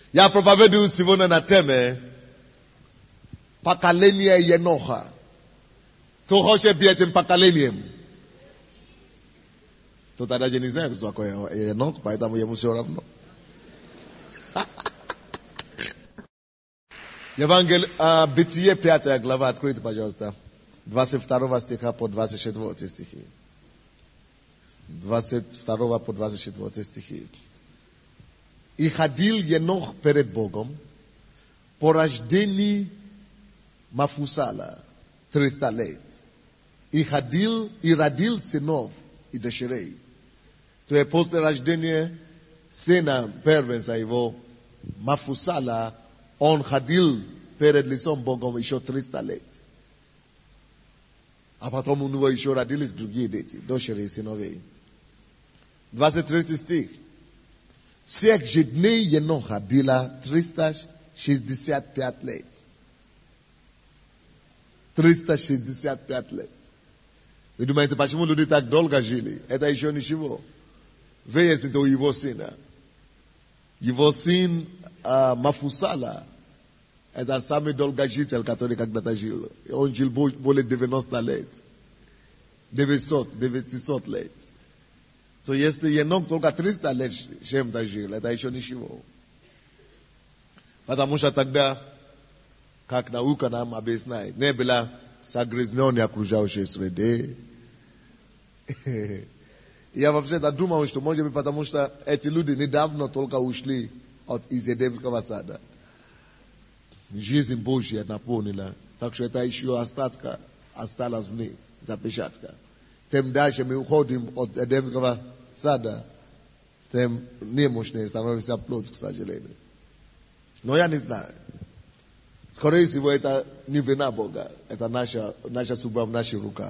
Ya propavedu sivona na teme. Pakalenia yenocha. Tohoshe bietem pakalenium. Totada jenizne kuzwako yenok paita mu yemusio ravno. Евангелие Бытие 5 глава, откройте, пожалуйста. 22 стиха по 24 стихи. 22 по 24 стихи. И ходил Енох перед Богом по рождении Мафусала 300 лет. И родил сынов и дочерей. То есть после рождения сына первенца его Мафусала он ходил перед лицом Богом еще 300 лет. А потом у него еще родились другие дети, дочери и сыновей. 23 стих. Всех же дней Еноха было 365 лет. 365 лет. Вы думаете, почему люди так долго жили? Это еще ничего. Выясните у его сына. Его сын Мафусала, это самый долгожитель, который когда-то жил. Он жил более 90 лет. 900 лет. То если Енох только 300 лет чем-то жил, это еще ничего. Потому что тогда, как наука нам объясняет, не было загрязнения окружающей среды. Я вообще-то думал, что может быть потому, что эти люди недавно только ушли из Эдемского сада. Жизнь Божья наполнила. Так что это еще осталось в ней, запечатка. Тем дальше мы уходим от Эдемского сада, тем немощнее становится плоть, к сожалению. Но я не знаю. Скорее всего, это не вина Бога. Это наша судьба в наших руках.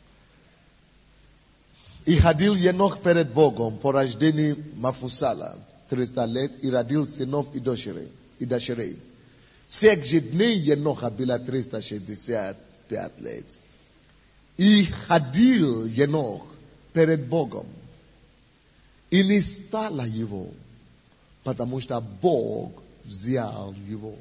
И ходил Енох перед Богом по рождению Мафусала 300 лет и родил сынов и дочерей. Всех же дней Еноха было 365 лет. И ходил Енох перед Богом. И не стало его, потому что Бог взял его.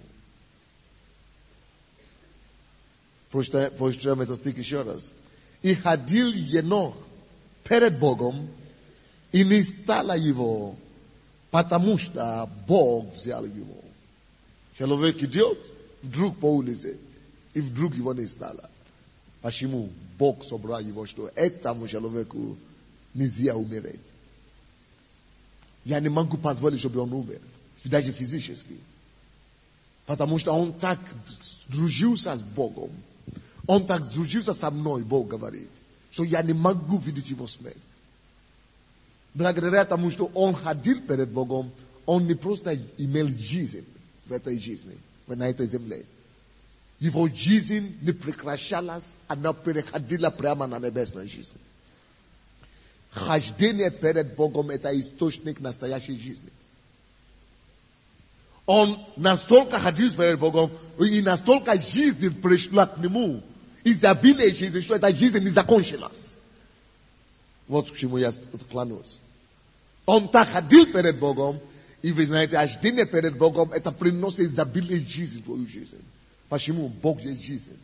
Прочитаем этот стих еще раз. И ходил Енох перед Богом, и не стало его, потому что Бог взял его. Человек идет вдруг по улице, и вдруг его не стало. Почему? Бог собрал его, что этому человеку нельзя умереть. Я не могу позволить, чтобы он умер, даже физически. Потому что он так дружился с Богом, он так дружился со мной, Бог говорит, что я не могу видеть его смерть. Благодаря тому, что он ходил перед Богом, он не просто имел жизнь в этой жизни, на этой земле. Его жизнь не прекращалась, она переходила прямо на небесную жизнь. Хождение перед Богом – это источник настоящей жизни. Он настолько ходил перед Богом, и настолько жизнь пришла к нему, изобилие жизни, что эта жизнь не закончилась. Вот к чему я клянусь. Он так ходил перед Богом, и вы знаете, хождение перед Богом – это приносит изобилие жизни в твою жизнь. Почему? Бог есть жизнь.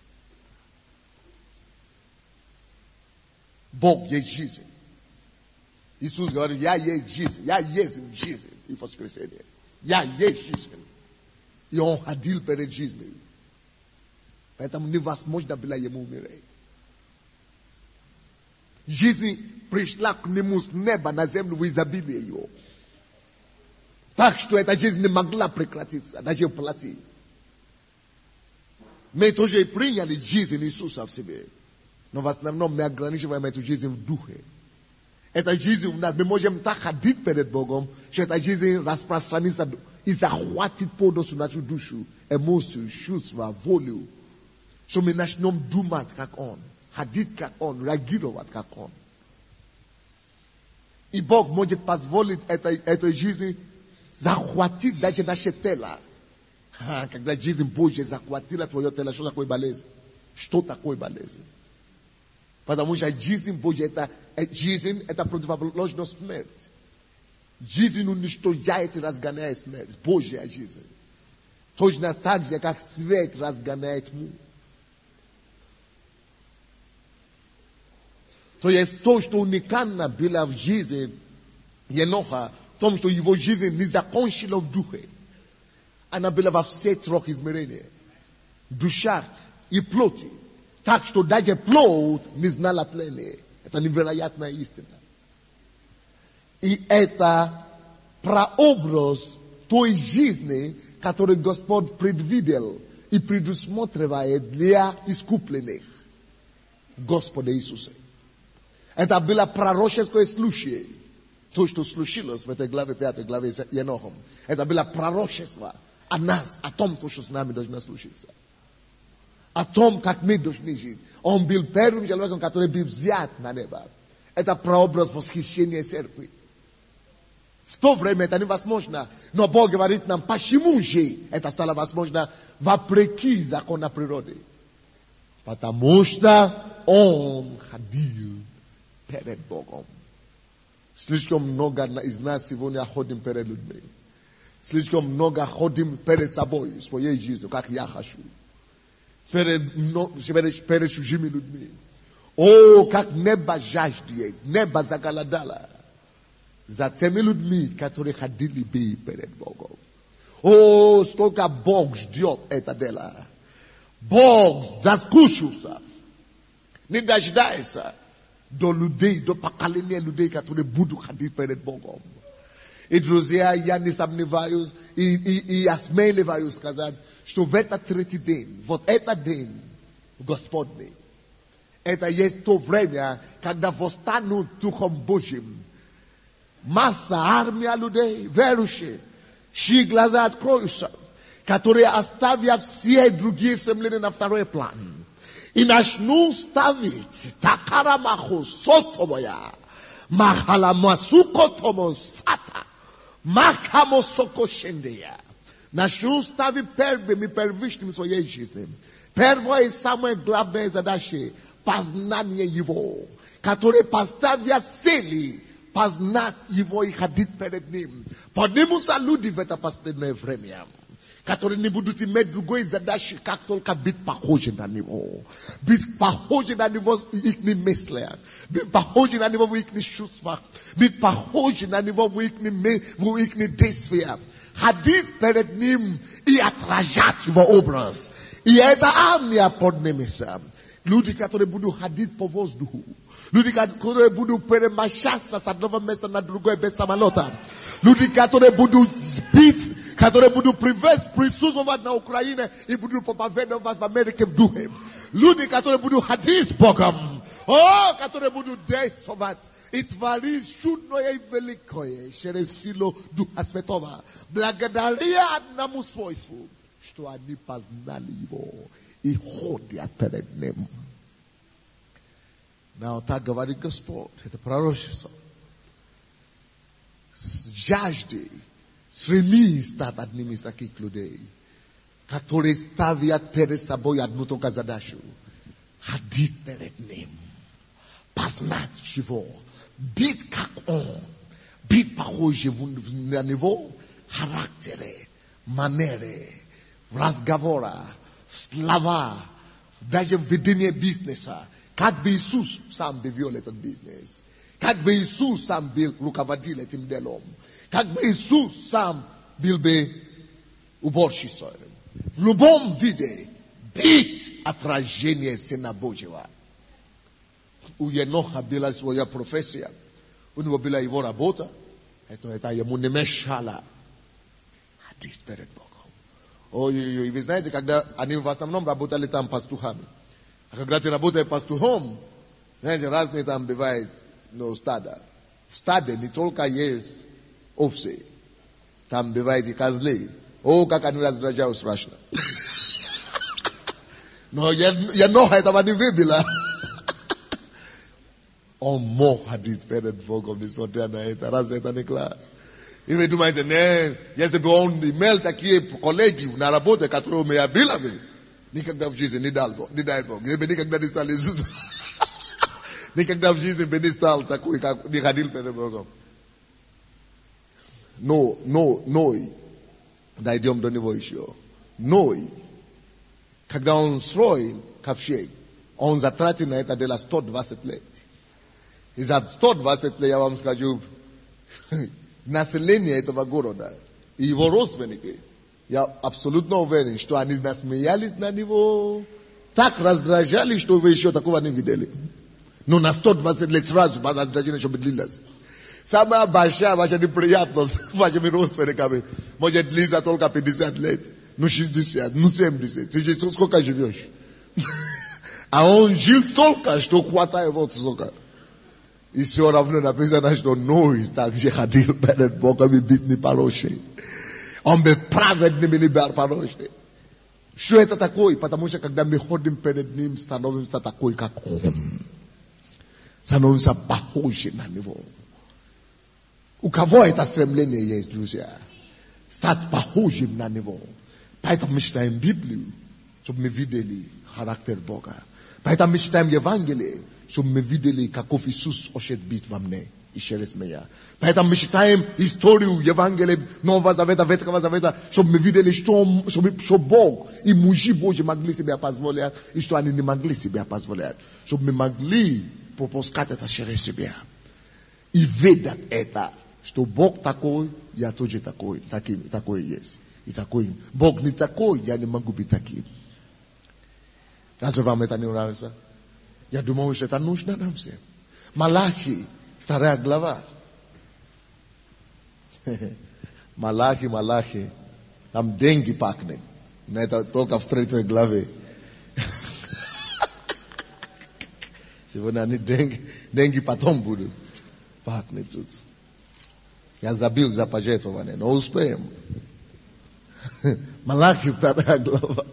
Бог есть жизнь. Иисус говорит, я есть жизнь. Я есть жизнь. И в воскресенье. Я есть жизнь. И он ходил перед жизнью. Поэтому невозможно было ему умереть. Жизнь пришла к нему с неба на землю в изобилие его. Так что эта жизнь не могла прекратиться, даже плоти. Мы тоже приняли жизнь Иисуса в себе. Но в основном мы ограничиваем эту жизнь в духе. Эта жизнь у нас, мы можем так ходить перед Богом, что эта жизнь распространится и захватит полностью нашу душу, эмоцию, чувства, волю. Что мы начнем думать как Он, ходить как Он, реагировать как Он. И Бог может позволить этой жизни захватить даже наше тело. Когда жизнь Божья захватила твое тело, что такое болезнь? Что такое болезнь? Потому что жизнь Божья это противоположность смерти. Жизнь уничтожает и разгоняет смерть. Божья жизнь. Точно так же, как свет разгоняет тьму. То есть то, что уникально было в жизни Еноха, в том, что его жизнь не закончила в духе. Она была во всех трех измерениях. Душа и плоти. Так что даже плоть не знала тления. Это невероятная истина. И это прообраз той жизни, которую Господь предвидел и предусматривает для искупленных Господа Иисуса. Это было пророческое случай. То, что случилось в этой главе 5 главе с Енохом. Это было пророчество о нас, о том, что с нами должно случиться. О том, как мы должны жить. Он был первым человеком, который был взят на небо. Это прообраз восхищения церкви. В то время это невозможно. Но Бог говорит нам, почему же это стало возможно вопреки закону природы. Потому что Он ходил перед Богом. Слишком много из нас сегодня ходим перед людьми. Слишком много ходим перед собой, своей жизнью, как я хочу. Перед чужими людьми. О, как небо жаждет, небо заголодало. За теми людьми, которые ходили бы перед Богом. О, сколько Бог ждет это дело. Бог заскучился. Не дожидается до людей, до поколения людей, которые будут ходить перед Богом. И, друзья, я не сомневаюсь, и я смеливаюсь сказать, что в этот третий день, вот этот день Господний, это есть то время, когда восстанут Духом Божьим. Масса, армия людей, верующие, чьи глаза откроются, которые оставят все другие стремления на второй план. И начнут ставить такарамаху сотомоя, махаламасуко томосата, махамосоко шендея. Начнут ставить первым и первичным в своей жизни. Первое и самое главное задача — познание Его, которое поставят цели познать Его и ходить перед Ним. Поднимутся люди в это последнее время, которые не будут иметь другой задачи, как только быть похожи на Него. Быть похожи на Него в их мыслях. Быть похожи на Него в их чувствах. Быть похожи на Него в их действиях. Ходить перед Ним и отражать Его образ. И эта армия поднимется. Люди, которые будут ходить по воздуху. Люди, которые будут перемещаться с одного места на другое без самолета. Люди, которые будут сбить, которые будут присутствовать на Украине и будут проповедовать в Америке в духе. Люди, которые будут ходить с Богом. О, которые будут действовать. И творить чудное и великое через силу Духа Святого. Благодаря одному свойству, что они познали Его и ходят перед Ним. Но так говорит Господь, это пророчество. Жажды, стремись стать одним из таких людей, которые ставят перед собой одну только задачу. Ходить перед Ним. Познать Его. Быть как Он. Быть похожим на Него. Характере, манеры, разговора, слова, даже в ведении бизнеса. Как бы Иисус сам бы вел этот бизнес. Как бы Иисус сам был руководил этим делом. Как бы Иисус сам был бы уборщицей. В любом виде быть отражение Сына Божьего. У Еноха была своя профессия. У него была его работа. Это ему не мешало ходить перед Богом. Ой-ой-ой, вы знаете, когда они в основном работали там пастухами. А когда ты работаешь пастухом, знаете, разные там бывает, стада. В стаде не только есть овцы. Там бывает и козлы. О, как они раздражают страшно. Но Еноха этого не выбила. Он мог ходить перед Богом, несмотря на это. Разве это не класс? И вы думаете, если бы он имел такие коллеги на работе, которые мы обилами, никогда в жизни не дай Бог. Никогда не стал Иисус. Никогда в жизни бы не стал такой, как не ходил перед Богом. Ной. Дойдем до него еще. Ной. Когда он строил ковчег, он затратил на это дело 120 лет. И за 120 лет, я вам скажу, население этого города и его родственники, я абсолютно уверен, что они насмеялись на него, так раздражали, что вы еще такого не видели. Но на 120 лет сразу раздражение еще длилось. Самая большая ваша неприятность с вашими родственниками может длиться только 50 лет. 60, 70. Ты же сколько живешь? А он жил столько, что хватает вот столько. И все равно написано, что Ной также ходил перед Богом и бедный порочный. Он был праведным и не был порочный. Что это такое? Потому что когда мы ходим перед Ним, становимся такой, как Он. Становимся похожи на Него. У кого это стремление есть, друзья? Стать похожим на Него. Поэтому мы читаем Библию, чтобы мы видели характер Бога. Поэтому мы читаем Евангелие, чтобы мы видели, каков Иисус хочет быть во мне и через меня. Поэтому мы читаем историю Евангелия Нового Завета, Ветхого Завета, чтобы мы видели, что Бог и мужи Божьи могли себе позволять, и что они не могли себе позволять. Чтобы мы могли пропускать это через себя. И видят это, что Бог такой, я тоже такой есть. И такой. Бог не такой, я не могу быть таким. Разве вам это не нравится? Я думаю, что это нужно нам всем. Малахи, 2 глава. Малахи. Там деньги пахнет. Но это только в 3 главе. Сегодня они деньги потом будут пахнет тут. Я забил за пожертвование, но успеем. Малахи, 2 глава.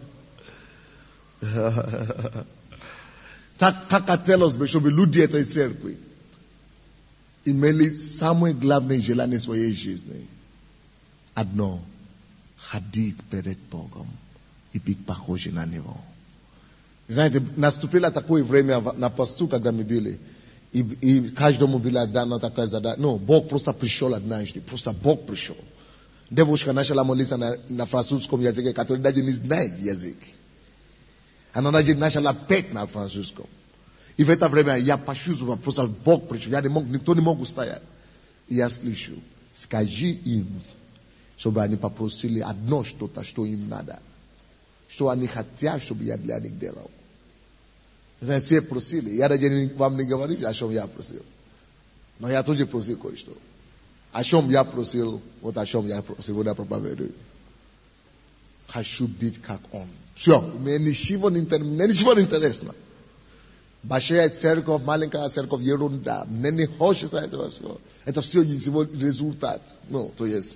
Так хотелось бы, чтобы люди этой церкви имели самое главное желание своей жизни. Одно. Ходить перед Богом и быть похожим на Него. Знаете, наступило такое время на посту, когда мы были, и каждому была дана такая задача. Ну, Бог просто пришел однажды. Просто Бог пришел. Девушка начала молиться на французском языке, который даже не знает язык. Она даже начала петь на французском. И в это время я почувствовал, просто Бог пришел. Никто не мог устоять. И я слышу, скажи им, чтобы они попросили одно что-то, что им надо. Что они хотят, чтобы я для них делал. Знаете, все просили. Я даже вам не говорю, о чем я просил. Но я тоже просил кое-что. О чем я просил, вот о чем я сегодня проповедую. Хочу быть как Он. Все, мне ничего не интересно. Большая церковь, маленькая церковь, ерунда. Мне не хочется этого всего. Это все его результат. Ну, то есть,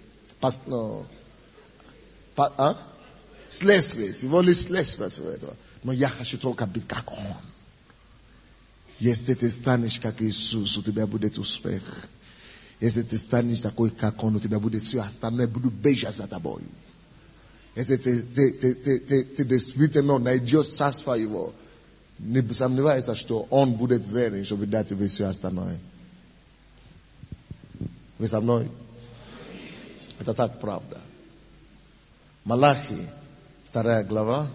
следствие, всего лишь следствие всего этого. Но я хочу только быть как Он. Если ты станешь как Иисус, у тебя будет успех. Если ты станешь такой как Он, у тебя будет все остальное будут бежать за тобой. Если ты действительно найдешь царство Его, не сомневайся, что Он будет верен, чтобы дать тебе все остальное. Вы со мной? Это так правда. Малахи, 2 глава,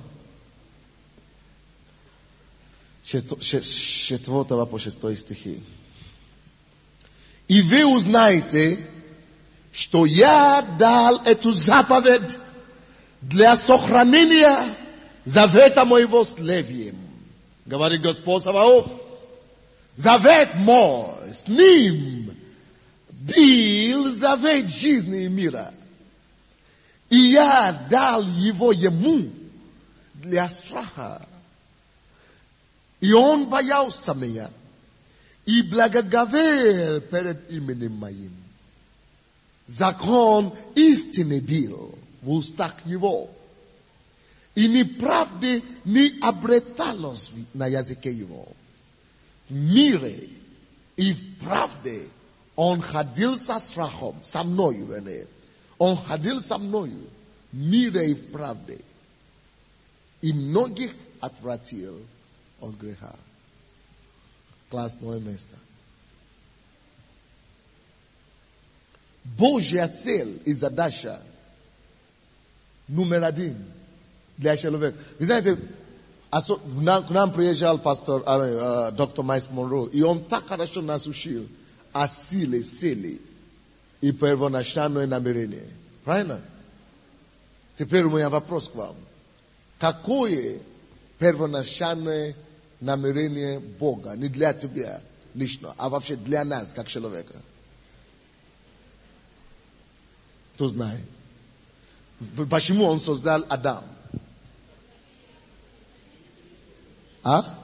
4 по 6 стихи. И вы узнаете, что я дал эту заповедь для сохранения завета моего с Левием. Говорит Господь Саваоф. Завет мой с ним был завет жизни и мира. И я дал его ему для страха. И он боялся меня. И благоговел перед именем моим. Закон истины был в устах его. И неправды не обреталось на языке его. В мире и в правде он ходил со страхом, со мною, вернее. Он ходил со мною в мире и в правде. И многих отвратил от греха. Классное место. Божья цель и задача номер один для человека. Вы знаете, к нам приезжал доктор Майс Монро, и он так хорошо нас учил о силе, цели и первоначальное намерение. Правильно? Теперь у меня вопрос к вам. Какое первоначальное намерение Бога, не для тебя лично, а вообще для нас, как человека? Кто знает? Почему Он создал Адам? А?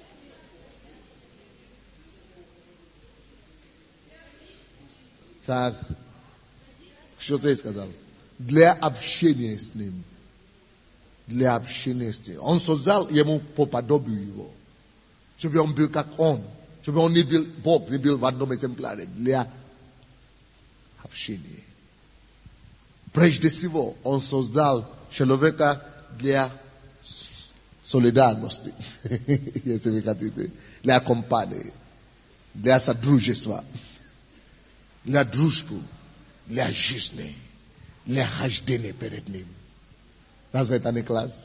Так, что ты сказал? Для общения с Ним. Для общения с Ним. Он создал ему по подобию Его. Чтобы он был как Он. Чтобы он не был Бог, не был в одном экземпляре. Для общения. Прежде всего, Он создал человека для солидарности, если вы хотите, для компании, для содружества, для дружбы, для жизни, для хождения перед Ним. Разве это не класс?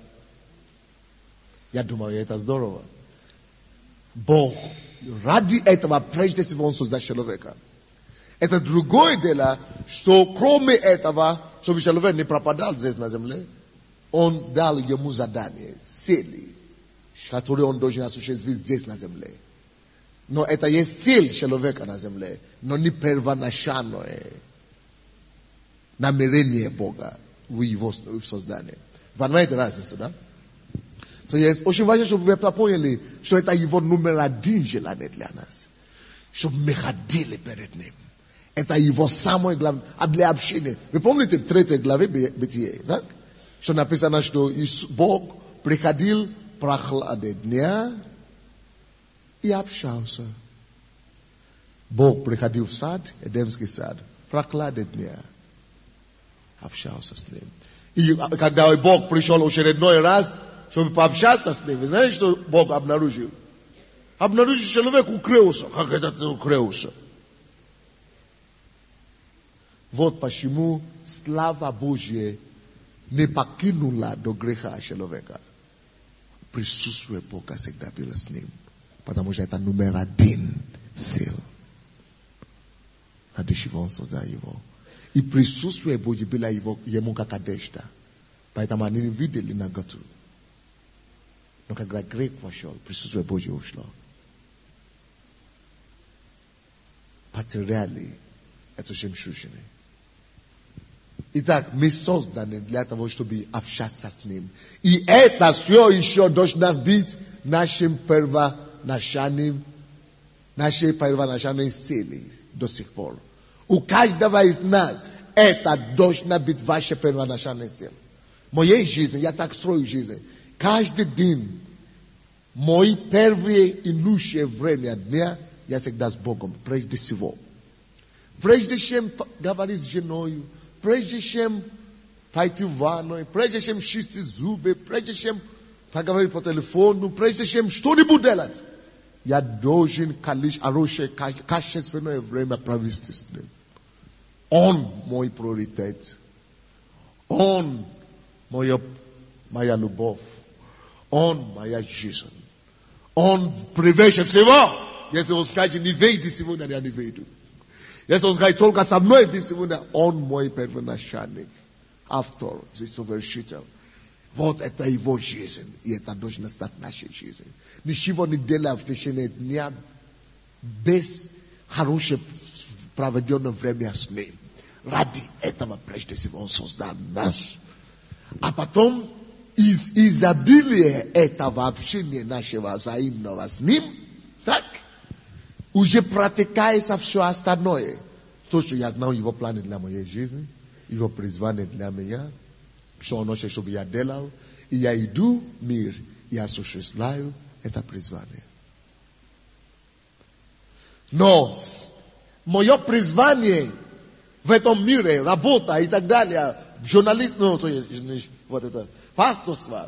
Я думаю, это здорово. Бог ради этого прежде всего Он создал человека. Это другое дело, что кроме этого, чтобы человек не пропадал здесь на земле, Он дал ему задание, цели, которые он должен осуществить здесь на земле. Но это есть цель человека на земле, но не первоначальное намерение Бога в его создании. Понимаете разницу, да? То есть очень важно, чтобы вы поняли, что это его номер один желание для нас. Чтобы мы ходили перед Ним. Это его самое главное, а для общения. Вы помните в 3 главе Бытие, так? Что написано, что Бог приходил в прохладе дня и общался. Бог приходил в сад, Эдемский сад, в прохладе дня, общался с Ним. И когда Бог пришел в очередной раз, чтобы пообщаться с Ним, вы знаете, что Бог обнаружил? Обнаружил, человек укрылся. Как это ты укрылся? Вот почему слава Божья не покинула до греха человека. Присутствие Бога всегда было с ним. Потому что это номер один сил. Ради чего Он создал его. И присутствие Божье было ему как одежда. Поэтому они не видели наготу. Но когда грех вошел, присутствие Божье ушло. Потеряли эту жемчужину. Итак, мы созданы для того, чтобы общаться с Ним. И это все еще должно быть нашей первоначальной целью до сих пор. У каждого из нас это должна быть ваша первоначальная цель. В моей жизни, я так строю жизнь. Каждый день, мое первое и лучшее время дня, я всегда с Богом, прежде всего. Прежде чем говорить с женой, прежде чем пойти в ванну, прежде чем чистить зубы, прежде чем поговорить по телефону, прежде чем что-нибудь делать, я должен хорошее, качественное время провести с Ним. Он мой приоритет. Он моя любовь. Он моя жизнь. Он превыше всего. Если он скажет, не выйди сегодня, я не выйду. Если он скажет, только со мной быть сегодня, он мой первоначальник. Автор, здесь совершитель. Вот это его жизнь. И это должно стать нашей жизнью. Ничего не делая в течение дня без хорошего проведенного времени с Ним. Ради этого прежде всего Он создал нас. А потом из изобилия этого общения нашего взаимного с Ним, так, уже практикается все остальное. То, что я знал Его планы для моей жизни, Его призвание для меня, что Он хочет, чтобы я делал, и я иду в мир и осуществляю это призвание. Но мое призвание в этом мире, работа и так далее, журналист, ну, то есть, вот это, пасторство,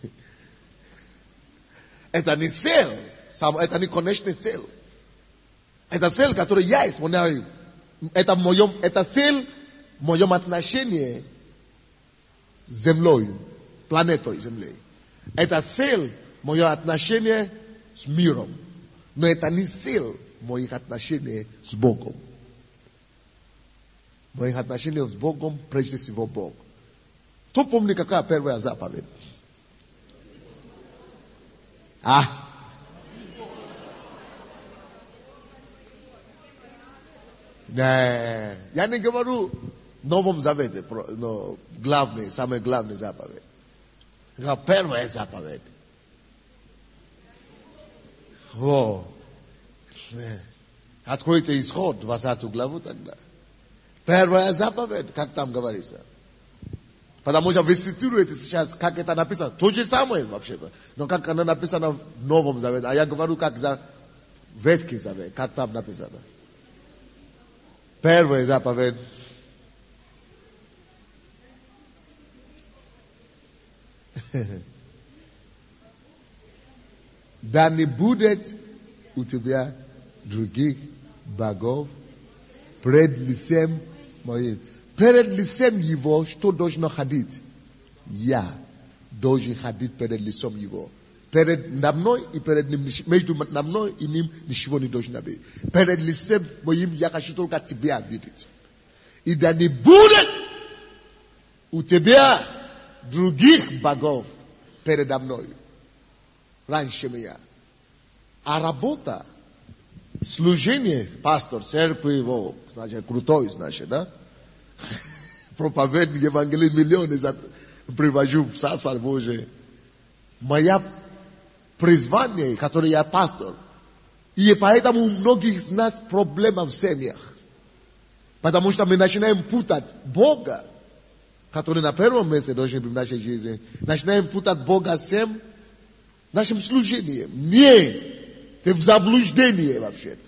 это не цель, это не конечная цель. Это цель, которую я исполняю это цель в моем отношении с землей, планетой Земли. Это цель мое отношение с миром. Но это не цель моих отношений с Богом. Моих отношений с Богом прежде всего Бог. Кто помнит, какая первая заповедь? Не, я не говорю в Новом Завете, но самая главная заповедь. Первая заповедь. Откройте Исход, 20 главу тогда. Первая заповедь, как там говорится. Потому что вы цитируете сейчас, как это написано. То же самое вообще-то. Но как оно написано в Новом Завете. А я говорю, как за Ветхий Завет, как там написано. Первая заповедь. Да не будет у тебя других богов пред лицем моим. Перед лицем его, что должно ходить? Я должен ходить перед лицом его. Перед мной и перед ним, между мной и ним ничего не должно быть. Перед лицем моим я хочу только тебя видеть. И да не будет у тебя других богов передо мной. Раньше меня. А работа, служение, пастор, церковь его, значит, крутой, значит, да? Проповедник Евангелие миллионы привожу в Царство Божие. Моя призвание, которое я пастор. И поэтому у многих из нас проблема в семьях. Потому что мы начинаем путать Бога, который на первом месте должен быть в нашей жизни. Начинаем путать Бога с тем, нашим служением. Нет, ты в заблуждении вообще-то.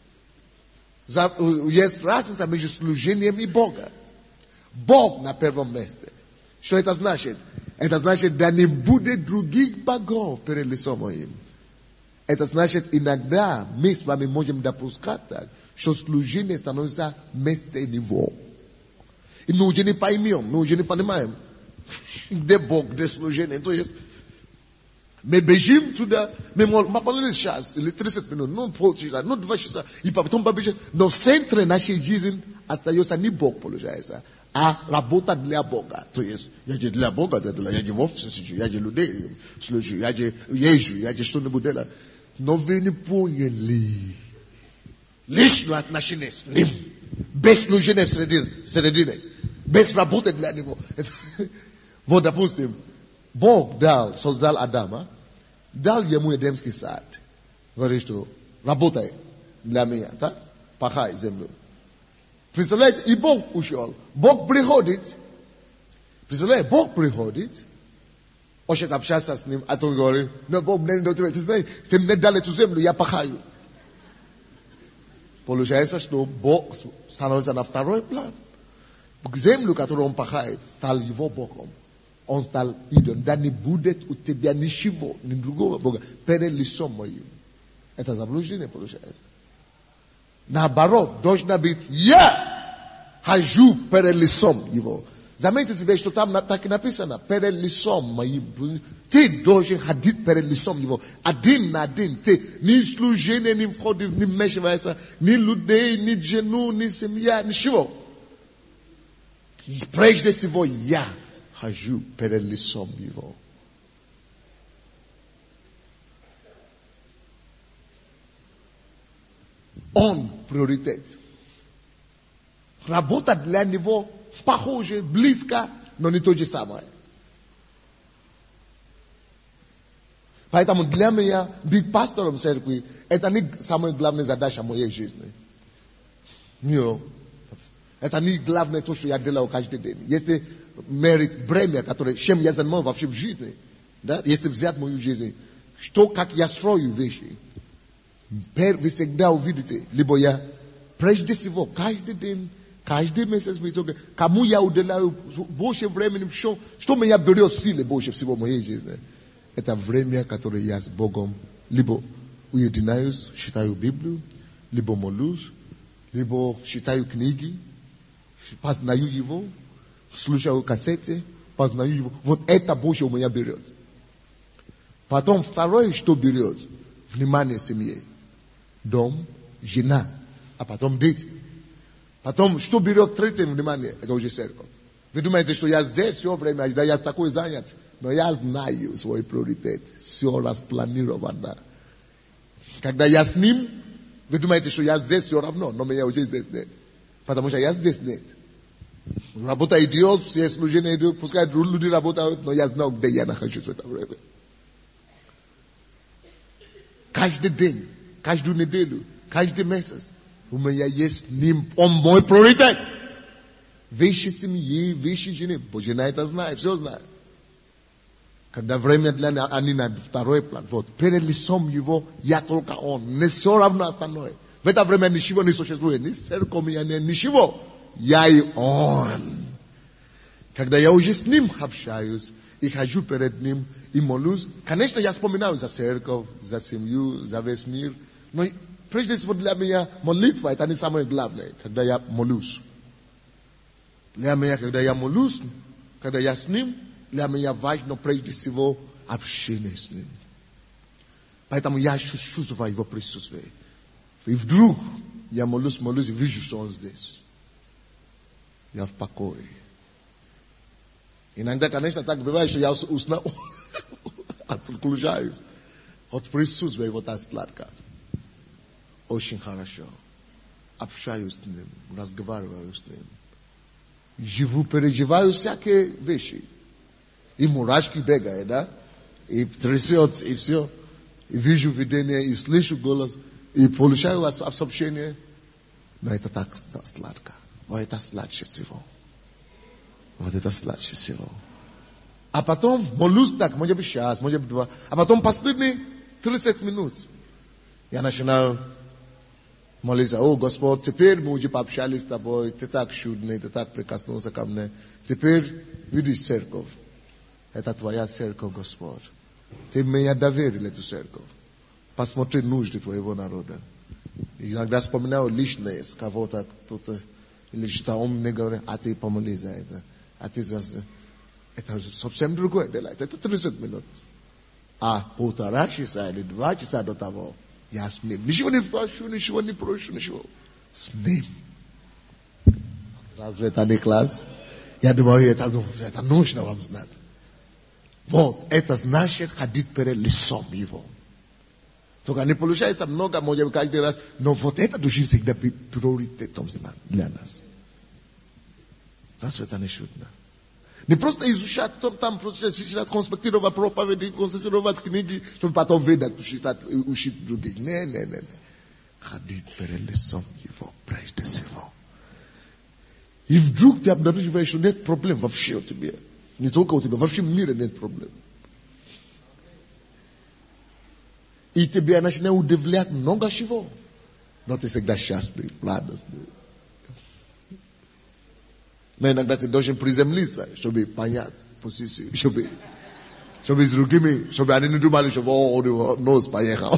Есть разница между служением и Богом. Бог на первом месте. Что это значит? Это значит, да не будет других богов перед лицом моим. Это значит, иногда мы с вами можем допускать так, что служение становится вместо него. И мы уже не поймем, мы уже не понимаем, где Бог, где служение. То есть, мы бежим туда, мы молимся сейчас, или 30 минут, ну полчаса, ну 2 часа, и потом побежим. Но в центре нашей жизни остается не Бог, получается, а работа для Бога. То есть, я же для Бога, я же в офисе сижу, я же людей служу, я же езжу, я же что-нибудь делаю. Но вы не поняли личное отношение с Ним, без служения в середине, без работы для Него. Вот, допустим, Бог создал Адама, дал ему Эдемский сад. Говорит, что работай для меня, так? Пахай землю. Представляете, и Бог ушел. Бог приходит. Представляете, Бог приходит. Хочет общаться с ним, а то говорит, но Бог мне не дает. Ты знаешь, ты мне дал эту землю, я пахаю. Получается, что Бог становится на второй план. Землю, которую он пахает, стал его Богом. Он стал идолом. Да не будет у тебя ничего, ни другого Бога перед лицом моим. Это заблуждение получается. Наоборот, должна быть я хожу перед лицом его. Заметьте себе, что там так и написано. Перед лицом моим. Ты должен ходить перед лицом его. Один на один. Ты ни служение, ни входит, ни вмешивается, ни людей, ни жену, ни семья, ничего. Прежде всего я хожу перед лицом его. Он приоритет. Работа для него похоже, близко, но не то же самое. Поэтому для меня быть пастором церкви это не самая главная задача моей жизни. Это не главное то, что я делаю каждый день. Если мерить бремя, чем я занимаюсь вообще в жизни, да? Если взять мою жизнь, как я строю вещи, вы всегда увидите, либо я прежде всего каждый день, каждый месяц, кому я уделяю больше времени, что меня берет силы больше всего в моей жизни. Это время, которое я с Богом либо уединяюсь, читаю Библию, либо молюсь, либо читаю книги, познаю его, слушаю кассеты, познаю его. Вот это больше у меня берет. Потом второе, что берет? Внимание семьи. Дом, жена, а потом дети. Потом, что берет третье внимание? Это уже церковь. Вы думаете, что я здесь все время, да я такой занят. Но я знаю свой приоритет. Все распланировано. Когда я с ним, вы думаете, что я здесь все равно, но меня уже здесь нет. Потому что я здесь нет. Работа идет, все служения идут, пускай люди работают, но я знаю, где я нахожусь в это время. Каждый день, каждую неделю, каждый месяц у меня есть с ним, он мой приоритет. Вещи семьи, вещи жены. Жена это знает, все знает. Когда время для они на второй план, вот, перед лицом его, я только он, не все равно остальное. В это время ничего не существует, ни церковь, ничего. Я и он. Когда я уже с ним общаюсь, и хожу перед ним, и молюсь, конечно, я вспоминаю за церковь, за семью, за весь мир, но прежде всего для меня молитва, это не самое главное, когда я молюсь. Для меня, когда я молюсь, когда я с ним, для меня важно прежде всего общение с ним. Поэтому я чувствую его присутствие. И вдруг я молюсь, и вижу, что он здесь. Я в покое. Иногда, конечно, так бывает, что я уснул, отключаюсь. От присутствия его так сладко. Очень хорошо. Общаюсь с ним, разговариваю с ним. Живу, переживаю всякие вещи. И мурашки бегают, да? И трясет, и все. И вижу видение, и слышу голос, и получаю сообщение. Но это так сладко. Вот это сладче всего. Вот это сладче всего. А потом молюсь так, может быть час, может быть 2. А потом последние 30 минут я начинаю молиться. О, Господь, теперь мы уже пообщались с тобой. Ты так чудный, ты так прикоснулся ко мне. Теперь видишь церковь. Это твоя церковь, Господь. Ты меня доверил эту церковь. Посмотри нужды твоего народа. И иногда вспоминаю личное с кого-то, кто-то, или что он мне говорит, а ты помолись за это. А ты за это совсем другое дело. Это 30 минут. А 1,5 часа или 2 часа до того я с ним. Ничего не прошу, ничего. С ним. Разве это не класс? Я думаю, это нужно вам знать. Вот, это значит ходить перед лицом его. Только не получается много, может быть, каждый раз. Но вот это должен всегда быть приоритетом для нас. Разве это не чудно? Не просто изучать там, читать, конспектировать проповеди, конспектировать книги, чтобы потом видеть, читать, учить других. Не. Ходить перед лицом его, прежде всего. И вдруг ты обнаруживаешь, что нет проблем вообще у тебя. Не только у тебя, во всем мире нет проблем. И тебя начинает удивлять много чего. Но ты всегда счастлив, радостный. Но иногда ты должен приземлиться, чтобы понять позицию, чтобы с другими, чтобы они не думали, что нос поехал.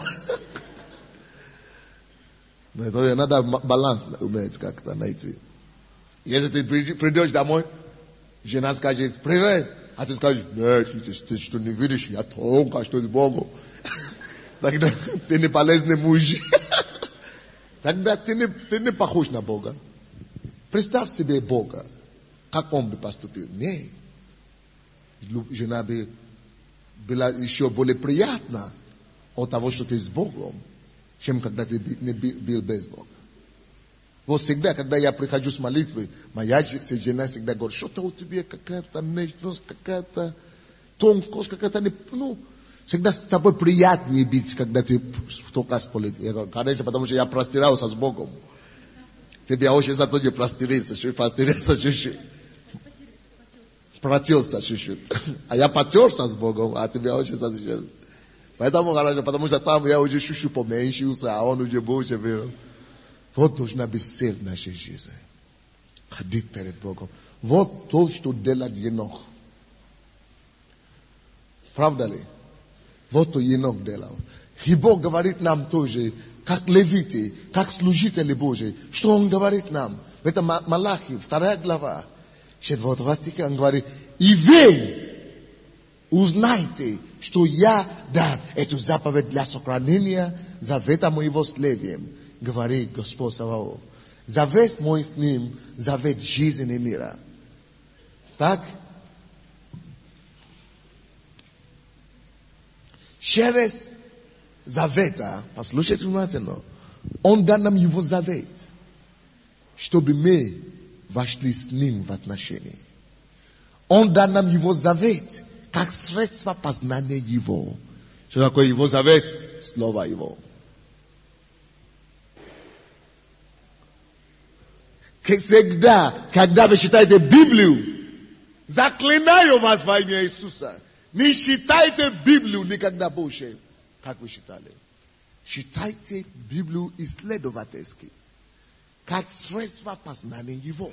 Но это надо баланс уметь как-то найти. Если ты придешь домой, жена скажет, привет, а ты скажешь, нет, ты что не видишь, я только что с Богом. Тогда ты не полезный муж. Тогда ты не похож на Бога. Представь себе Бога. Как он бы поступил? Нет. Жена бы была еще более приятна от того, что ты с Богом, чем когда ты не был без Бога. Вот всегда, когда я прихожу с молитвы, моя жена всегда говорит, что-то у тебя какая-то нежность, какая-то тонкость, какая-то всегда с тобой приятнее быть, когда ты только с молитвой. Я говорю, конечно, потому что я простирался с Богом. Тебе очень зато не простириться чуть-чуть. Протерся чуть-чуть. А я потерся с Богом, а тебе очень зачем. Поэтому хорошо, потому что там я уже чуть-чуть поменьшился, а он уже больше верил. Вот должна быть цель нашей жизни. Ходить перед Богом. Вот то, что делает Енох. Правда ли? Вот то Енох делал. И Бог говорит нам тоже, как левиты, как служители Божии. Что он говорит нам? Это Малахи, 2 глава, 4 стиха, он говорит, и вы узнайте, что я дам эту заповедь для сохранения завета моего с Левием, говорит Господь Саваоф. Завет мой с ним, завет жизни и мира. Так? Через завета, послушайте внимательно, он дал нам его завет, чтобы мы вошли с ним в отношения. Он дал нам его завет, как средство познания его. Что такое его завет? Слово его. Всегда, когда вы читаете Библию, заклинаю вас во имя Иисуса, не читайте Библию никогда больше, как вы читали. Читайте Библию исследовательски, как средство познания его.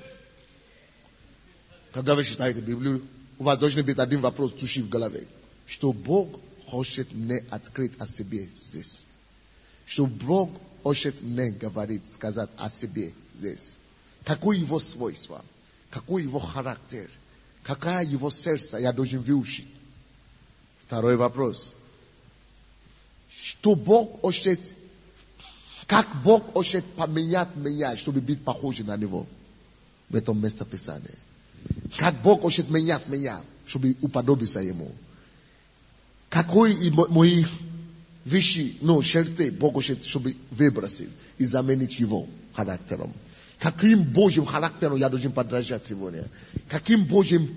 Когда вы читаете Библию, у вас должен быть один вопрос, туши в голове. Что Бог хочет мне открыть о себе здесь. Что Бог хочет мне говорить, сказать о себе здесь. Какое его свойство, какой его характер, какая его сердце я должен выучить. Второй вопрос. Что Бог хочет, как Бог хочет поменять меня, чтобы быть похожим на Него в этом местописании. Как Бог хочет менять меня, чтобы уподобиться Ему. Какой мои вещи, черты Бог хочет, чтобы выбросить и заменить Его характером. Каким Божьим характером я должен подражать сегодня? Каким Божьим,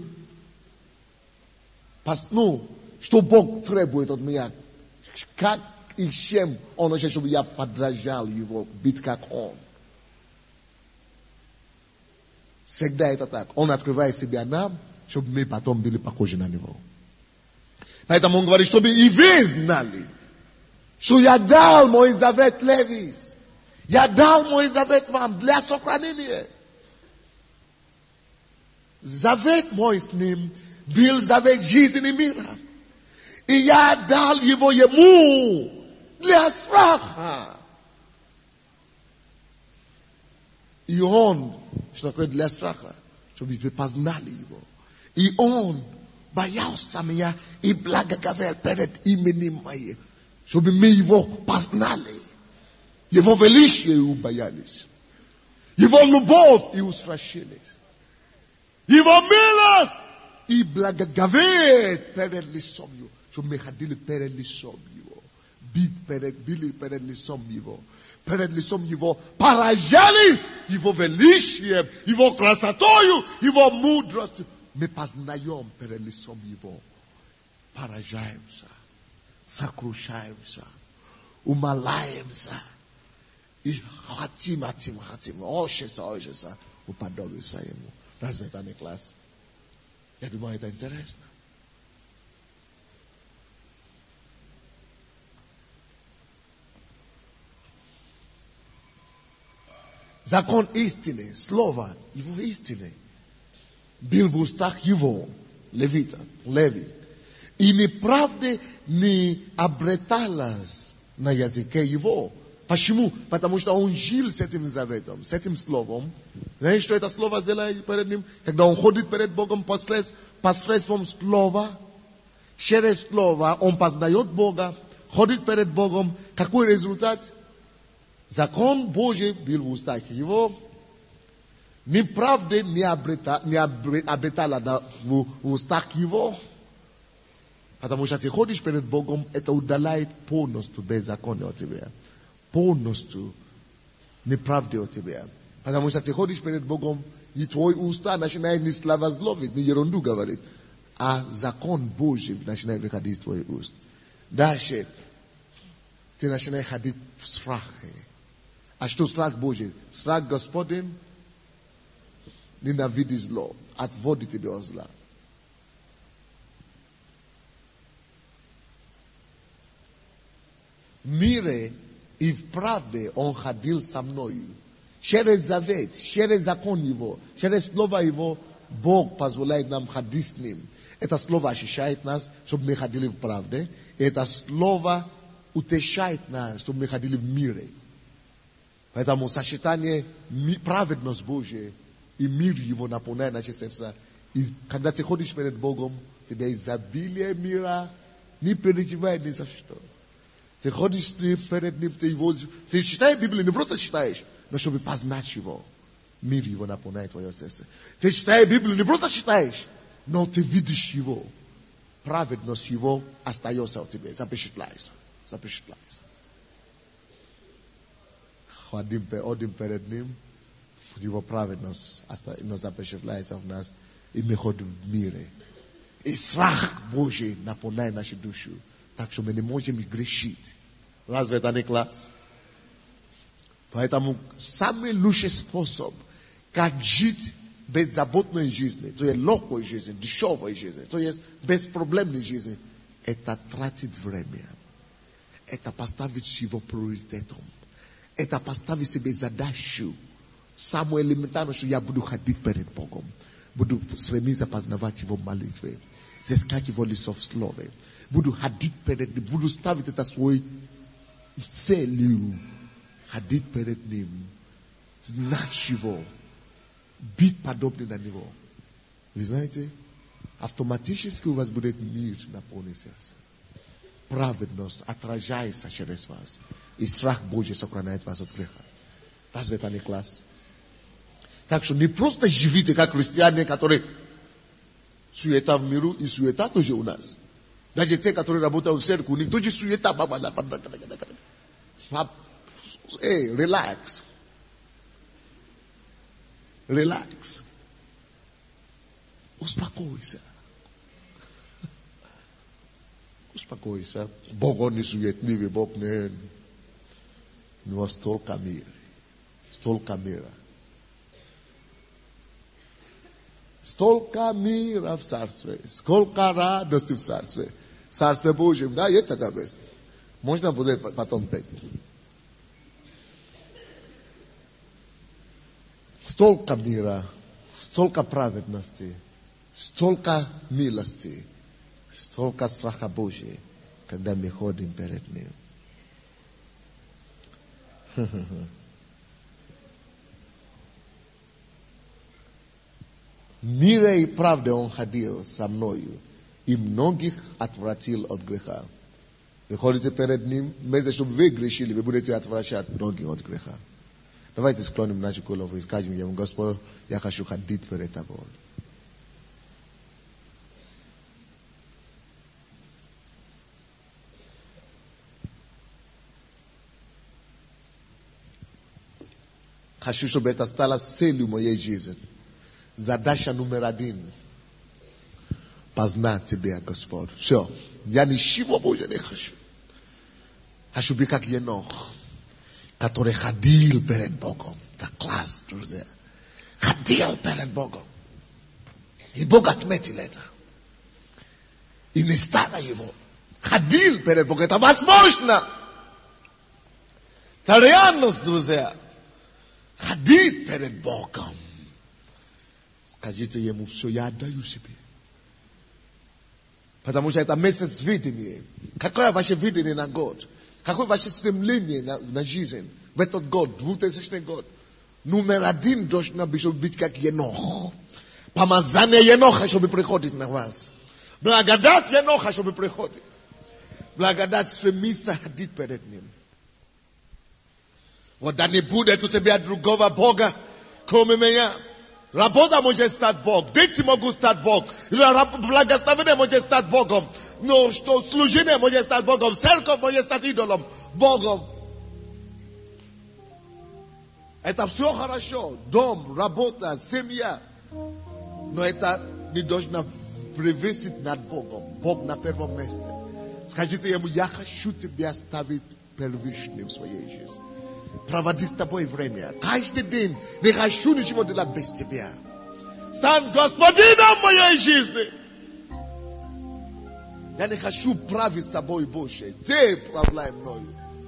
что Бог требует от меня? Как и чем Он хочет, чтобы я подражал Его, быть как Он? Всегда это так. Он открывает себя нам, чтобы мы потом были похожи на Него. Поэтому Он говорит, чтобы и вы знали, что я дал мой завет Левис. Я дал мой завет вам для сохранения. Завет мой с ним был завет жизни и мира. И я дал его ему для страха. И он, что такое для страха? Чтобы вы познали его. И он боялся меня и благоговел перед именем моим. Чтобы мы его познали. Его величие и убоялись. Его любовь и устрашились. Его милость и благоговеет перед лицом его. Чтобы мы ходили перед лицом его. Били перед лицом его. Перед лицом его поражались его величием, его красотою, его мудростью. Мы познаем перед лицом его. Поражаемся. Сокрушаемся. Умоляемся. И хотим, ощется, уподобиться ему. Разве это не класс? Я думаю, это интересно. Закон истины, слово его истины, был в устах его, левита, Леви. И неправда не обреталась на языке его. Почему? Потому что он жил с этим заветом, с этим словом. Знаете, что это слово сделает перед ним? Когда он ходит перед Богом посредством слова, через слово он познает Бога, ходит перед Богом. Какой результат? Закон Божий был в устах его. Неправда не обретала в устах его. Потому что ты ходишь перед Богом, это удаляет полностью беззаконие от тебя. Полностью неправды от тебя. Потому что ты ходишь перед Богом, и твой уста начинает не славословить, не ерунду говорит, а закон Божий начинает выходить из твоих уст. Дальше ты начинаешь ходить в страхе. А что страх Божий? Страх Господень ненавидит зло, отводит тебя от зла. В мире и в правде он ходил со мною. Через завет, через закон его, через слово его, Бог позволяет нам ходить с ним. Это слово ощущает нас, чтобы мы ходили в правде. И это слово утешает нас, чтобы мы ходили в мире. Поэтому сочетание праведность Божия и мир Его наполняет наши сердца. И когда ты ходишь перед Богом, у тебя изобилие мира, не переживай ни за что. Ты ходишь перед Ним, ты читаешь Библию, не просто читаешь, но чтобы познать Его. Мир Его наполняет твое сердце. Ты читаешь Библию, не просто читаешь, но ты видишь Его. Праведность Его остается у тебя, запечатляется. Ходим перед Ним, Его праведность запечатляется в нас, и мы ходим в мире. И страх Божий наполняет нашу душу, так что мы не можем грешить. Разве это не класс? Поэтому самый лучший способ, как жить беззаботной жизни, то есть легкой жизни, дешевой жизни, то есть беспроблемной жизни, это тратить время. Это поставить его приоритетом. Это поставить себе задачу. Самое элементарное, что я буду ходить перед Богом. Буду стремиться познавать Его молитвы. Искать Его лицо в слове. Буду ходить перед Ним. Буду ставить это свой целью. Ходить перед Ним. Знать Его. Быть подобным на Него. Вы знаете, автоматически у вас будет мир наполнен сердце. Праведность отражается через вас. И страх Божий сохраняет вас от греха. Разве это не класс? Так что не просто живите как христиане, которые суета в миру, и суета тоже у нас. Даже те, которые работают в церкви, у них тоже суета. Эй, relax. Успокойся. Бог, Он не суетливый, Бог не... У него столько мира. Столько мира в царстве. Сколько радости в царстве. Царстве Божьем. Да, есть такая песня. Можно будет потом петь. Столько мира. Столько праведности. Столько милости. Столько страха Божьего. Когда мы ходим перед Ним. Мира и правды Он ходил со мною, и многих отвратил от греха. Вы ходите перед Ним, вместо чтобы вы грешили, вы будете отвращать многих от греха. Давайте склоним наши головы и скажем Ему: Господь, я хочу ходить перед Тобой. Хочу, чтобы это стало целью моей жизни. Задача номер 1. Познать Тебя, Господь. Все. Я ничего больше не хочу. Хочу быть как Енох, который ходил перед Богом. Это класс, друзья. Ходил перед Богом. И Бог отметил это. И не стало его. Ходил перед Богом. Это возможно. Это реальность, друзья. Ходить перед Богом. Скажите Ему: все, я отдаю себе. Потому что это месяц видения. Какое ваше видение на год? Какое ваше стремление на жизнь? В этот год, 2000 год. Номер 1 должно быть как Енох. Помазание Еноха, чтобы приходить на вас. Благодать Еноха, чтобы приходить. Благодать стремится ходить перед Ним. Вот да не будет у тебя другого Бога, кроме меня. Работа может стать Бог, дети могут стать Бог, благословение может стать Богом, но что служение может стать Богом, церковь может стать идолом, Богом. Это все хорошо, дом, работа, семья, но это не должно превысить над Богом. Бог на первом месте. Скажите Ему: я хочу Тебя оставить первичным в своей жизни. Проводи с Тобой время. Каждый день. Не хочу ничего делать без Тебя. Стань Господином моей жизни. Я не хочу править с Тобой больше. Ты правляй мною.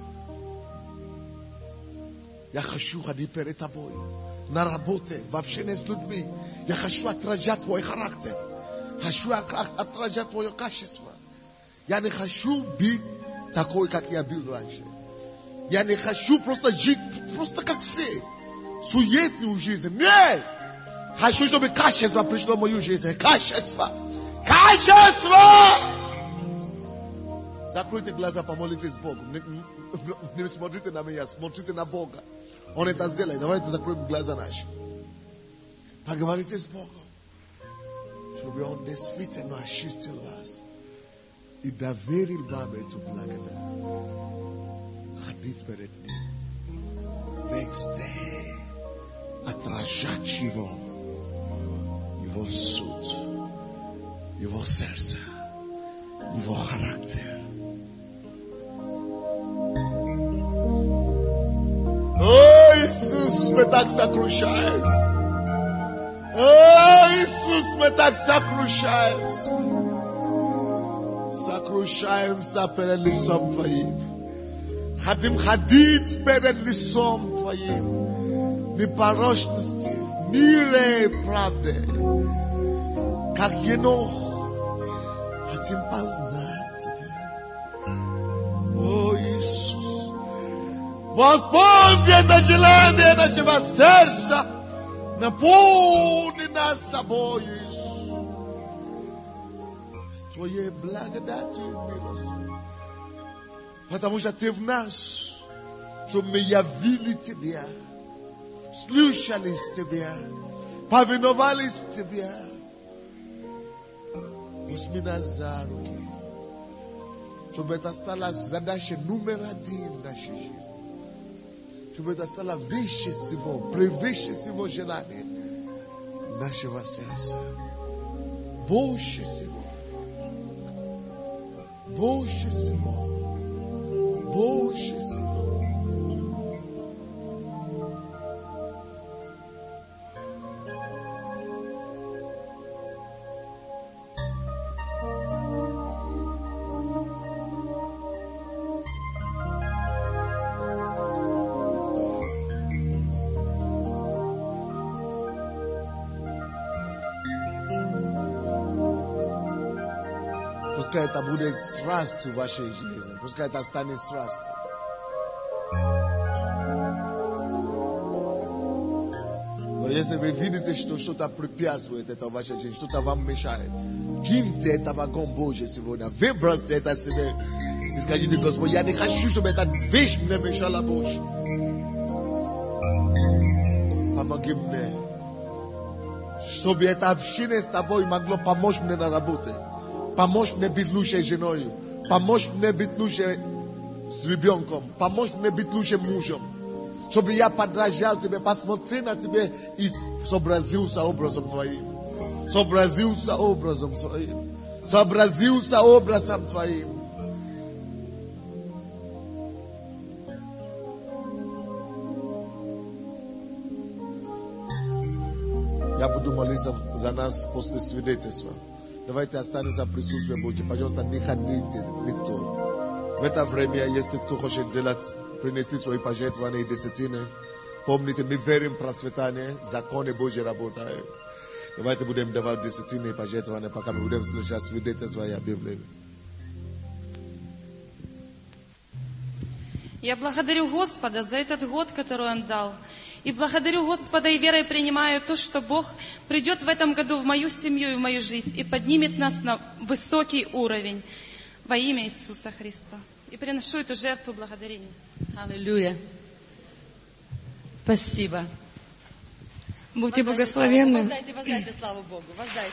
Я хочу ходить перед Тобой. На работе, в общении с людьми. Я хочу отражать Твой характер. Хочу отражать Твое качество. Я не хочу быть такой, как я был раньше. Я не хочу просто жить, просто как все. Суетную жизнь. Нет! Хочу, чтобы качество пришло в мою жизнь. Качество! Качество! Закройте глаза, помолитесь Богу. Не смотрите на меня, смотрите на Бога. Он это сделает. Давайте закроем глаза наши. Поговорите с Богом. Чтобы Он действительно очистил вас. И доверил вам эту благодать. Ходить перед Ним. Везде отражать Его суд, Его сердце, Его характер. О, Иисус, мы так сокрушаемся. О, Иисус, мы так сокрушаемся. Сокрушаемся перед лицом Твоим. Хотим ходить перед лицом Твоим. Непорочности, мире и правде. Как Енох. Хотим познать Тебя. О, Иисус. Восполни это желание нашего сердца. Наполни нас собой, Иисус. Твоей благодатью и милостью. Потому что Ты в нас, чтобы мы явили Тебя, слушались Тебя, повиновались Тебя. Возьми нас за руки, чтобы это стало задачей номер один в нашей жизни. Чтобы это стало выше всего, превыше всего желания нашего сердца. Больше всего. Больше всего. Больше всего. Пускай это будет страстью в вашей жизни. Пускай это станет страстью. Но если вы видите, что что-то препятствует это в вашей жизни, что-то вам мешает, киньте это в огонь Божий сегодня. Выбросьте это себе. И скажите: Господь, я не хочу, чтобы эта вещь мне мешала больше. Помоги мне. Чтобы это общение с тобой могло помочь мне на работе. Помочь мне быть лучшей женой. Помочь мне быть лучше с ребенком. Помочь мне быть лучшим мужем. Чтобы я подражал тебе, посмотрел на тебя и сообразился образом твоим. Сообразился образом твоим. Сообразился образом твоим. Я буду молиться за нас после свидетельства. Давайте останемся в присутствии Божьем. Пожалуйста, не ходите никто. В это время, если кто хочет делать, принести свои пожертвования и десятины, помните, мы верим в процветание, законы Божьи работают. Давайте будем давать десятины и пожертвования, пока мы будем слушать свидетельства и объявления. Я благодарю Господа за этот год, который Он дал. И благодарю Господа и верой принимаю то, что Бог придет в этом году в мою семью и в мою жизнь и поднимет нас на высокий уровень во имя Иисуса Христа. И приношу эту жертву благодарения. Аллилуйя. Спасибо. Будьте благословенны. Воздайте славу Богу. Воздайте.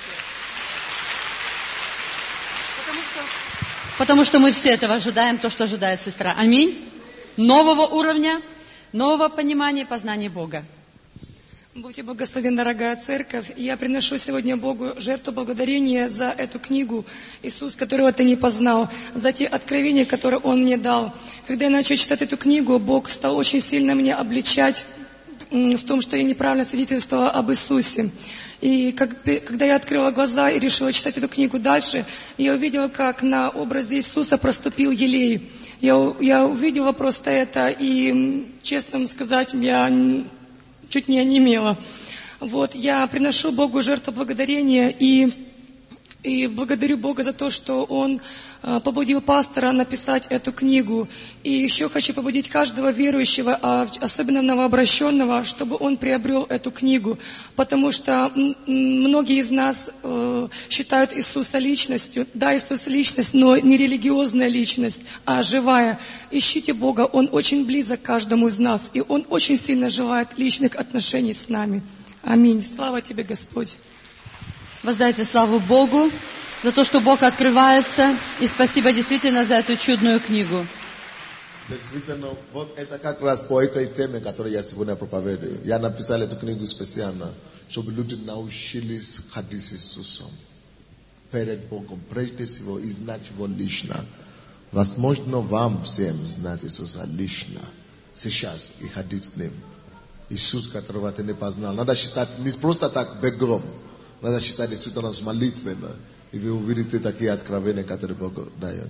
Потому что мы все этого ожидаем, то, что ожидает сестра. Аминь. Нового уровня. Нового понимания и познания Бога. Будьте благословенны, дорогая церковь. Я приношу сегодня Богу жертву благодарения за эту книгу «Иисус, которого ты не познал», за те откровения, которые Он мне дал. Когда я начала читать эту книгу, Бог стал очень сильно меня обличать в том, что я неправильно свидетельствовала об Иисусе. И когда я открыла глаза и решила читать эту книгу дальше, я увидела, как на образе Иисуса проступил елей. Я увидела просто это, и, честно вам сказать, я чуть не онемела. Вот, я приношу Богу жертву благодарения, и И благодарю Бога за то, что Он побудил пастора написать эту книгу. И еще хочу побудить каждого верующего, особенно новообращенного, чтобы он приобрел эту книгу. Потому что многие из нас считают Иисуса личностью. Да, Иисус личность, но не религиозная личность, а живая. Ищите Бога, Он очень близок к каждому из нас. И Он очень сильно желает личных отношений с нами. Аминь. Слава Тебе, Господь. Воздайте славу Богу за то, что Бог открывается. И спасибо действительно за эту чудную книгу. Действительно, вот это как раз по этой теме, которую я сегодня проповедую. Я написал эту книгу специально, чтобы люди научились ходить с Иисусом. Перед Богом. Прежде всего, и знать Его лично. Возможно, вам всем знать Иисуса лично. Сейчас. И ходить с Ним. Иисус, которого ты не познал. Надо считать не просто так бегом. Надо считать действительно с молитвенно. И вы увидите такие откровения, которые Бог дает.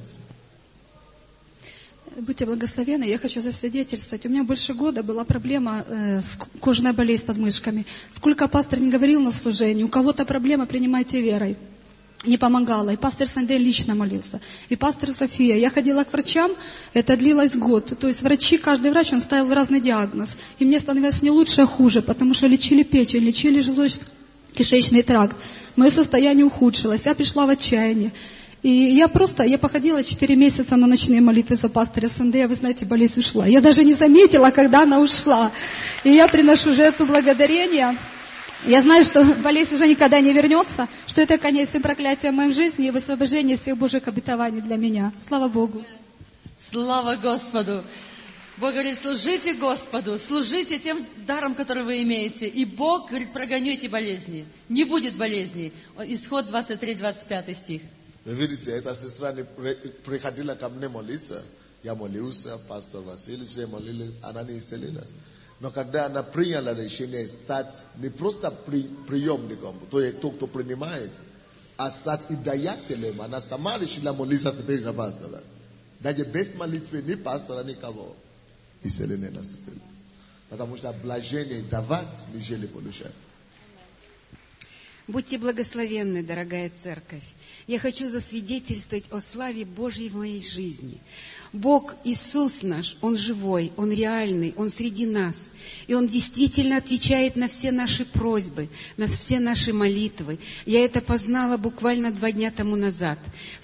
Будьте благословенны, я хочу засвидетельствовать. У меня больше года была проблема с кожной болезнью под мышками. Сколько пастор не говорил на служении, у кого-то проблема, принимайте верой. Не помогала. И пастор Сандей лично молился. И пастор София. Я ходила к врачам, это длилось год. То есть врачи, каждый врач, он ставил разный диагноз. И мне становилось не лучше, а хуже, потому что лечили печень, лечили желудочно-кишечный тракт. Мое состояние ухудшилось. Я пришла в отчаяние. И я походила 4 месяца на ночные молитвы за пастора Сандея. Вы знаете, болезнь ушла. Я даже не заметила, когда она ушла. И я приношу жертву благодарения. Я знаю, что болезнь уже никогда не вернется, что это конец и проклятия в моей жизни и высвобождение всех Божьих обетований для меня. Слава Богу. Слава Господу. Бог говорит, служите Господу, служите тем даром, который вы имеете. И Бог говорит, прогоню эти болезни. Не будет болезней. Исход 23-25 стих. Вы видите, эта сестра не приходила ко мне молиться. Я молился, пастор Василий, все молились, она не исцелилась. Но когда она приняла решение стать не просто приемником, тот, кто принимает, а стать и даятелем, она сама решила молиться теперь за пастора. Даже без молитвы ни пастора, никого. Исцеление наступило. Потому что блажение давать, нежели получать. Будьте благословенны, дорогая церковь. Я хочу засвидетельствовать о славе Божьей в моей жизни. Бог, Иисус наш, Он живой, Он реальный, Он среди нас. И Он действительно отвечает на все наши просьбы, на все наши молитвы. Я это познала буквально 2 дня тому назад.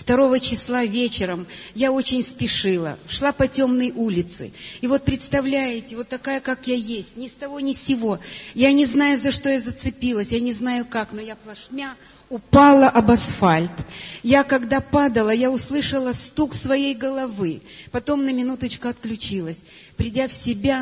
2 числа вечером я очень спешила, шла по темной улице. И вот представляете, вот такая, как я есть, ни с того ни с сего. Я не знаю, за что я зацепилась, я не знаю как, но я плашмя упала об асфальт. Я, когда падала, я услышала стук своей головы. Потом на минуточку отключилась. Придя в себя,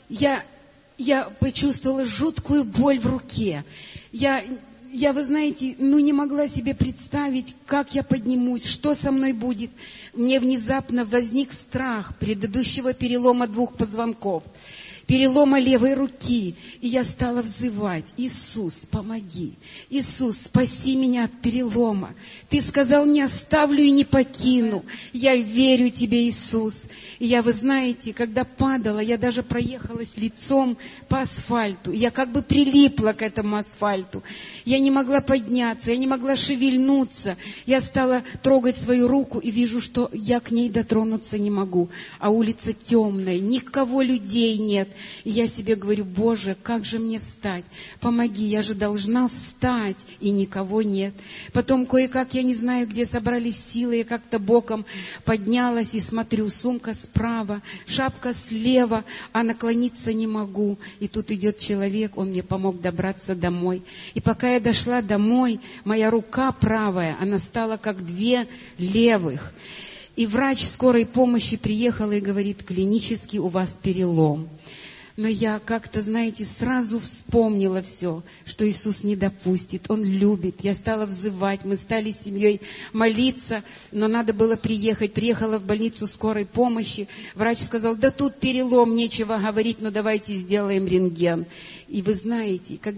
я почувствовала жуткую боль в руке. Я, вы знаете, не могла себе представить, как я поднимусь, что со мной будет. Мне внезапно возник страх предыдущего перелома 2 позвонков. Перелома левой руки. И я стала взывать: Иисус, помоги. Иисус, спаси меня от перелома. Ты сказал, не оставлю и не покину. Я верю Тебе, Иисус. И вы знаете, когда падала, я даже проехалась лицом по асфальту. Я как бы прилипла к этому асфальту. Я не могла подняться, я не могла шевельнуться. Я стала трогать свою руку и вижу, что я к ней дотронуться не могу. А улица темная, никого, людей нет. И я себе говорю: Боже, как же мне встать? Помоги, я же должна встать, и никого нет. Потом кое-как, я не знаю, где собрались силы, я как-то боком поднялась и смотрю: сумка справа, шапка слева, а наклониться не могу. И тут идет человек, он мне помог добраться домой. И пока я дошла домой, моя рука правая, она стала как 2 левых. И врач скорой помощи приехал и говорит: клинически у вас перелом. Но я как-то, знаете, сразу вспомнила все, что Иисус не допустит, Он любит. Я стала взывать, мы стали с семьей молиться, но надо было приехать. Приехала в больницу скорой помощи. Врач сказал: да тут перелом, нечего говорить, но давайте сделаем рентген. И вы знаете, когда я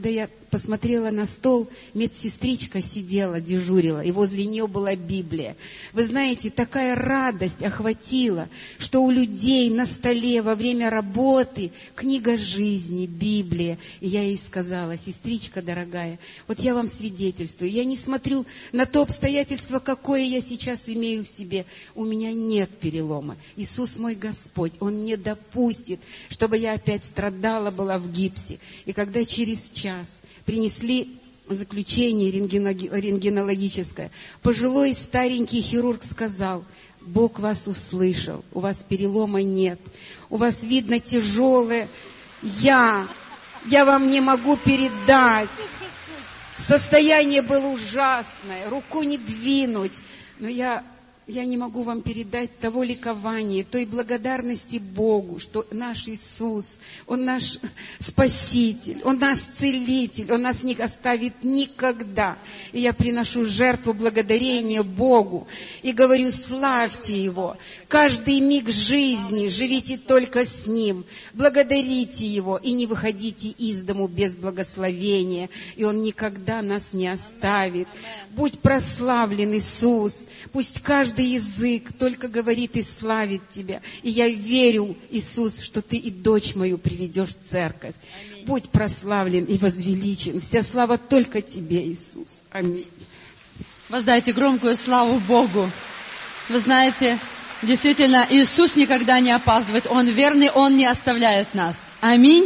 посмотрела на стол, медсестричка сидела, дежурила, и возле нее была Библия. Вы знаете, такая радость охватила, что у людей на столе во время работы книга жизни, Библия. И я ей сказала: сестричка дорогая, вот я вам свидетельствую, я не смотрю на то обстоятельство, какое я сейчас имею в себе. У меня нет перелома. Иисус мой Господь, Он не допустит, чтобы я опять страдала, была в гипсе. И когда через час принесли заключение рентгенологическое, пожилой старенький хирург сказал: Бог вас услышал, у вас перелома нет, у вас видно тяжелое. Я вам не могу передать. Состояние было ужасное, руку не двинуть, но я не могу вам передать того ликования, той благодарности Богу, что наш Иисус, Он наш Спаситель, Он наш Целитель, Он нас не оставит никогда. И я приношу жертву благодарения Богу и говорю: славьте Его. Каждый миг жизни живите только с Ним, благодарите Его и не выходите из дому без благословения, и Он никогда нас не оставит. Будь прославлен, Иисус, пусть каждый язык только говорит и славит Тебя. И я верю, Иисус, что Ты и дочь мою приведешь в церковь. Аминь. Будь прославлен и возвеличен. Вся слава только Тебе, Иисус. Аминь. Воздайте громкую славу Богу. Вы знаете, действительно, Иисус никогда не опаздывает. Он верный, Он не оставляет нас. Аминь.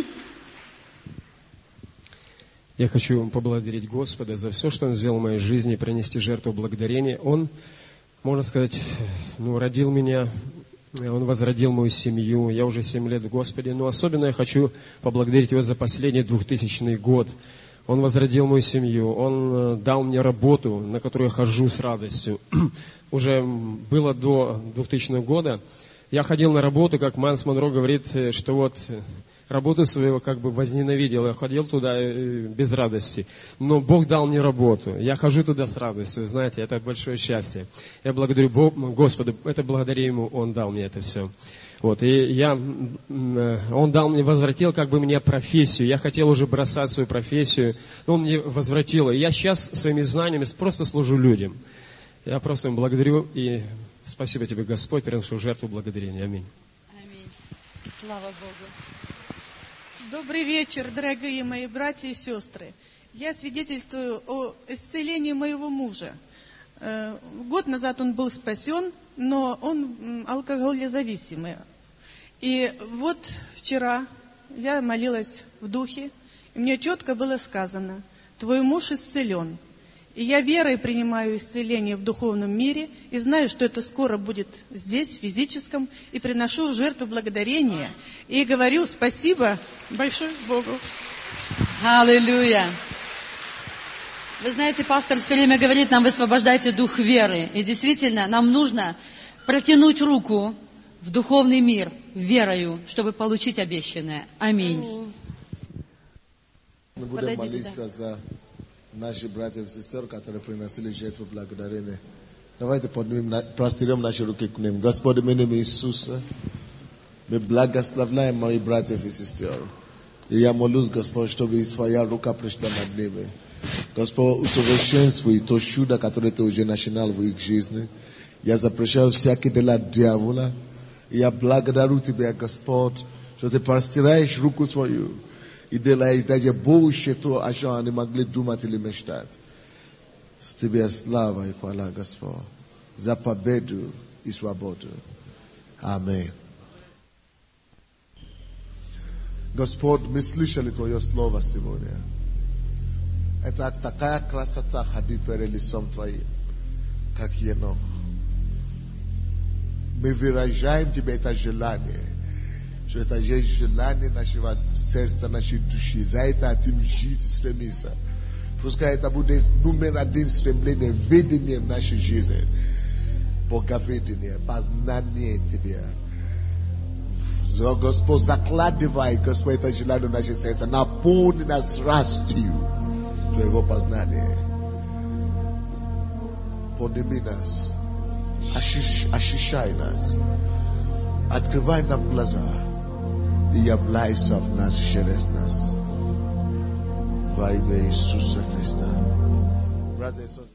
Я хочу поблагодарить Господа за все, что Он сделал в моей жизни, принести жертву благодарения. Он, можно сказать, родил меня, Он возродил мою семью. Я уже 7 лет в Господе. Но особенно я хочу поблагодарить Его за последний 2000 год. Он возродил мою семью. Он дал мне работу, на которую я хожу с радостью. Уже было до 2000 года. Я ходил на работу, как Майлз Монро говорит, что вот работу свою как бы возненавидел. Я ходил туда без радости. Но Бог дал мне работу. Я хожу туда с радостью. Знаете, это большое счастье. Я благодарю Господу. Это благодаря Ему Он дал мне это все. Вот, и Он дал мне, возвратил как бы мне профессию. Я хотел уже бросать свою профессию, но Он мне возвратил. И я сейчас своими знаниями просто служу людям. Я просто им благодарю и спасибо Тебе, Господь, приношу жертву благодарения. Аминь. Аминь. Слава Богу. Добрый вечер, дорогие мои братья и сестры. Я свидетельствую о исцелении моего мужа. Год назад он был спасен, но он алкоголезависимый. И вот вчера я молилась в духе, и мне четко было сказано: твой муж исцелен. И я верой принимаю исцеление в духовном мире и знаю, что это скоро будет здесь, в физическом, и приношу жертву благодарения. И говорю спасибо большое Богу. Аллилуйя. Вы знаете, пастор все время говорит нам: высвобождайте дух веры. И действительно, нам нужно протянуть руку в духовный мир верою, чтобы получить обещанное. Аминь. Мы будем молиться за наших братьев и сестер, которые приносили жертву благодарения. Давайте простерем наши руки к ним. Господи, в имя Иисуса, мы благословляем моих братьев и сестер. И я молюсь, Господь, чтобы Твоя рука пришла над ними. Господь, усовершенствуй то чудо, которое Ты уже начинал в их жизни. Я запрещаю всякие дела дьявола. И я благодарю Тебя, Господь, что Ты простираешь руку свою и делаешь даже больше то, о чем они могли думать или мечтать. С Тебе слава и хвала, Господь, за победу и свободу. Аминь. Господь, мы слышали Твое Слово сегодня. Это такая красота ходить перед лицом Твоим, как Енох. Мы выражаем Тебе это желание, что это есть желание нашего сердца, нашей души. За это хотим жить, стремиться. Пускай это будет номер 1 стремление, ведение в нашей жизни. Боговедение, познание Тебя. Господь, закладывай, Господь, это желание в наше сердце. Наполни нас растью Твоего познания. Подними нас. Ощущай нас. Открывай нам глаза и являйся в нас через нас. во имя Иисуса Христа. Братья и сестры,